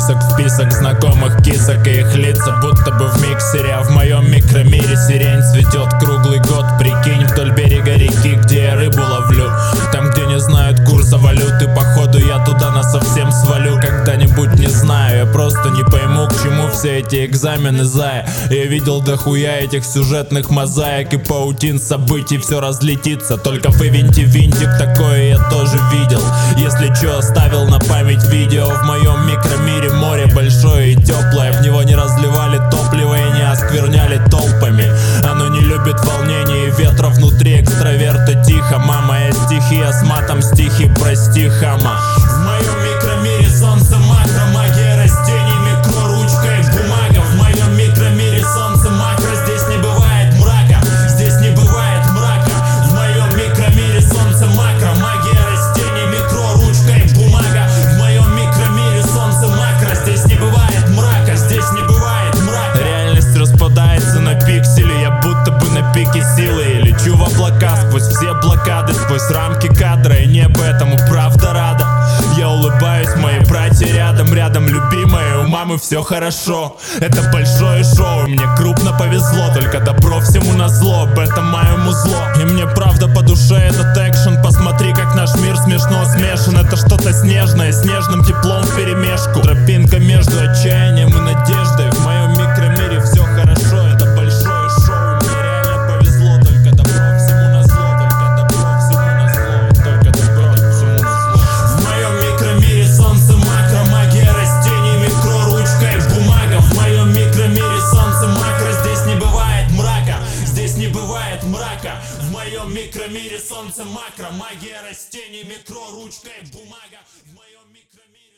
в список знакомых кисок и их лица будто бы в миксере. А в моем микромире сирень цветет круглый год. Прикинь, вдоль берега реки, где я рыбу ловлю, там, где не знают курса валюты, походу я туда насовсем свалю когда-нибудь, не знаю. Я просто не пойму, к чему все эти экзамены, зая. Я видел дохуя этих сюжетных мозаик и паутин событий, все разлетится. Только вывиньте винтик, такое я тоже видел. Если чё, оставил на память видео. В моем микромире море большое и теплое, в него не разливали топливо и не оскверняли толпами. Оно не любит волнений и ветра внутри, экстраверта тихо. Мама, я стихия с матом, стихи, прости, хама. В моем микромире солнце макро, магия растений, микро, ручка и бумага. В моем микромире солнце макро, здесь не бывает мрака, здесь не бывает мрака. В моем микромире солнце макро, магия растений, микро, ручка и бумага. В моем микромире солнце макро, здесь не бывает мрака, здесь не бывает мрака. Реальность распадается на пиксели, я будто бы на пике силы. И лечу в облака сквозь все блокады, сквозь рамки кадра, и небо этому правда рада. Я улыбаюсь, мои братья рядом, рядом любимые, у мамы все хорошо. Это большое шоу, и мне крупно повезло, только добро всему назло, об этом моему зло. И мне правда по душе этот экшен, посмотри, как наш мир смешно смешан. Это что-то снежное, с нежным теплом вперемешку, тропинка между отчаянием и надеждой. В моем микромире все хорошо, это большое шоу. Мне реально повезло, только добро всему назло, только добро всему назло, только добро всему назло. В моем микромире солнце макро, магия растений, микро, ручка и бумага. В моем микромире солнце макро, здесь не бывает мрака, здесь не бывает мрака. В моем микромире солнце макро, магия растений, микро, ручка и бумага. В моем микромире